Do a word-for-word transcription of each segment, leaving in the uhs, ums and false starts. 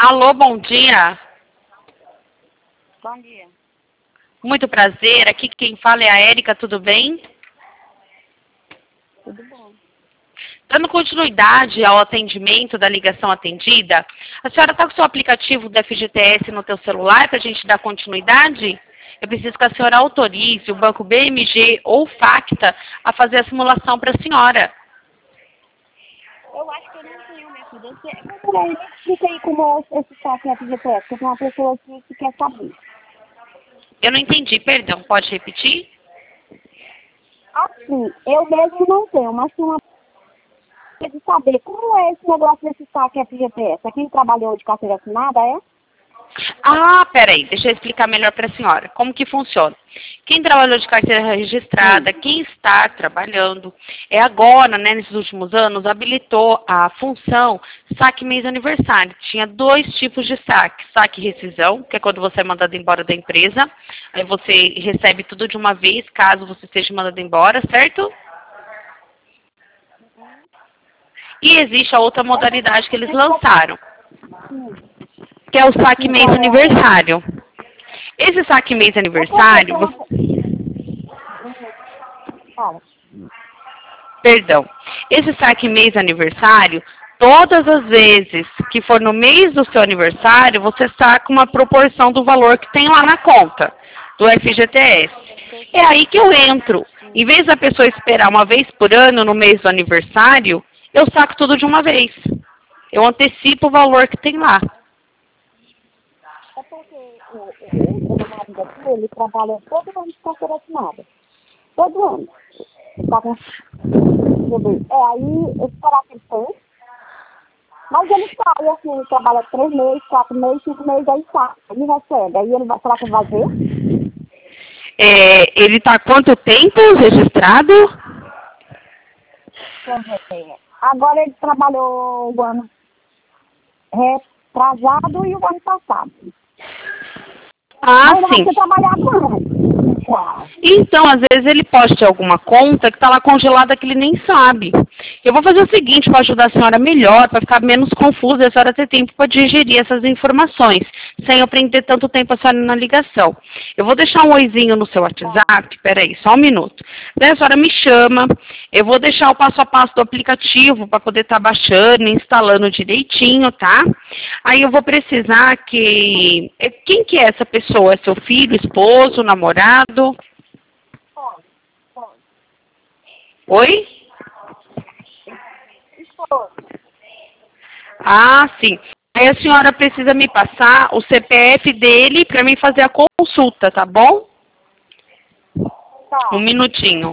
Alô, bom dia. Bom dia. Muito prazer. Aqui quem fala é a Érica, tudo bem? Tudo bom. Dando continuidade ao atendimento da ligação atendida, a senhora está com o seu aplicativo do F G T S no teu celular para a gente dar continuidade? Eu preciso que a senhora autorize o Banco B M G ou Facta a fazer a simulação para a senhora. Eu acho que eu não tenho, minha filha. Peraí, me explica aí como é esse site F G T S, que tem uma pessoa aqui que quer saber. Eu não entendi, perdão. Pode repetir? Assim, eu mesmo não tenho, mas tem uma pessoa de saber como é esse negócio desse site F G T S. É quem trabalhou de carteira assinada, é? Ah, peraí, deixa eu explicar melhor para a senhora. Como que funciona? Quem trabalhou de carteira registrada, Sim. quem está trabalhando, é agora, né, nesses últimos anos, habilitou a função saque mês aniversário. Tinha dois tipos de saque. Saque rescisão, que é quando você é mandado embora da empresa. Aí você recebe tudo de uma vez, caso você seja mandado embora, certo? E existe a outra modalidade que eles lançaram, que é o saque mês aniversário. Esse saque mês aniversário, você... Fala. Perdão, esse saque mês aniversário, todas as vezes que for no mês do seu aniversário, você saca uma proporção do valor que tem lá na conta do F G T S. É aí que eu entro. Em vez da pessoa esperar uma vez por ano no mês do aniversário, eu saco tudo de uma vez. Eu antecipo o valor que tem lá. É porque o, o, o meu marido aqui, ele trabalha todo ano de carteira assinada. Todo ano. Ele tá com... É, aí, esse será que ele tem? Mas ele sai, assim, ele trabalha três meses, quatro meses, cinco meses, aí sai. Ele recebe. Aí ele vai, será que ele vai ver? É, ele está há quanto tempo registrado? Agora ele trabalhou o ano retrasado e o ano passado. Ah, Mas sim. você trabalhar agora. Então, às vezes ele pode ter alguma conta que está lá congelada que ele nem sabe. Eu vou fazer o seguinte para ajudar a senhora melhor, para ficar menos confusa e a senhora ter tempo para digerir essas informações, sem eu prender tanto tempo a senhora na ligação. Eu vou deixar um oizinho no seu WhatsApp, peraí, só um minuto. Daí a senhora me chama, eu vou deixar o passo a passo do aplicativo para poder estar tá baixando e instalando direitinho, tá? Aí eu vou precisar que... Quem que é essa pessoa? É seu filho, esposo, namorado? Pode, pode. Oi? Esposo. Ah, sim. Aí a senhora precisa me passar o C P F dele para mim fazer a consulta, tá bom? Tá. Um minutinho.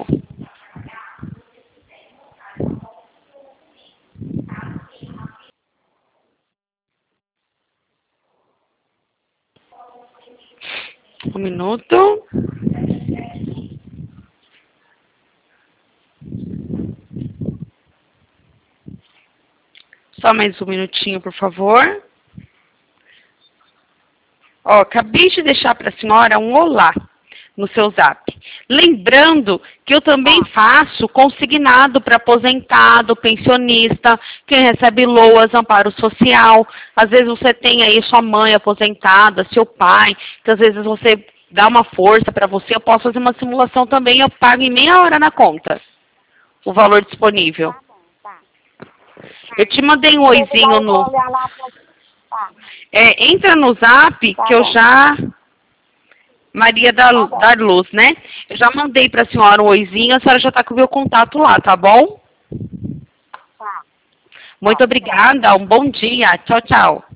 Um minuto. Só mais um minutinho, por favor. Ó, acabei de deixar para a senhora um olá no seu zap. Lembrando que eu também faço consignado para aposentado, pensionista, quem recebe loas, amparo social. Às vezes você tem aí sua mãe aposentada, seu pai, que às vezes você dá uma força para você. Eu posso fazer uma simulação também, eu pago em meia hora na conta o valor disponível. Tá bom, tá. Eu te mandei um oizinho no... Olhar lá pra... Tá. É, entra no zap Tá que eu bom. já... Maria da, Tá bom. da Luz, né? Eu já mandei para a senhora um oizinho, a senhora já está com o meu contato lá, tá bom? Tá. Muito obrigada, um bom dia. Tchau, tchau.